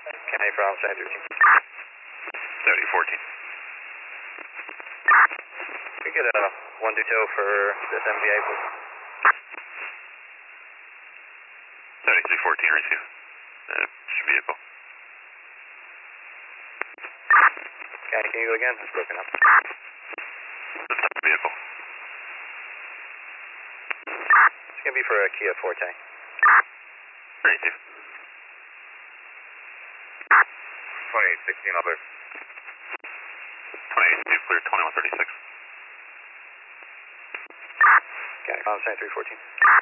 County from 713. 7014. We get a 1 2 tow for this MVA, please. 7314, receive. Vehicle. County, can you go again? It's broken up. Vehicle. It's going to be for a Kia Forte. Receive. 2816, I'll be. 28, clear 2136. County from 7314.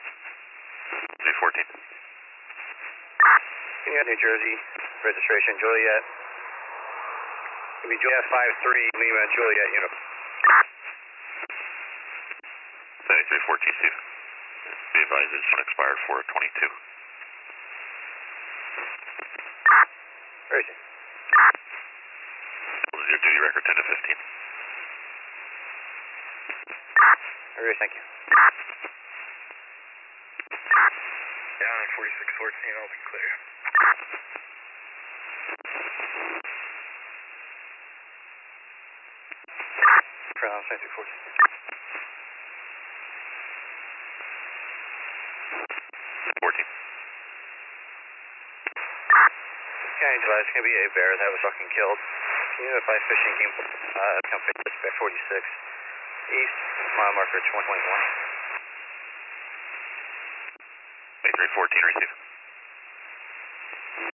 314. Can you have New Jersey registration, Juliet? It'll be Juliet 53 Lima Juliet Unit. 7314, Steve. Be advised, this one expired 422. Where is he? Your duty record 10 to 15. Very thank you. Down in 4614, I'll be clear. From 7314. 14. County advised, it's going to be a bear that was fucking killed. Can you notify fishing game company dispatch 46 east, mile marker 20.1. 8314, receive.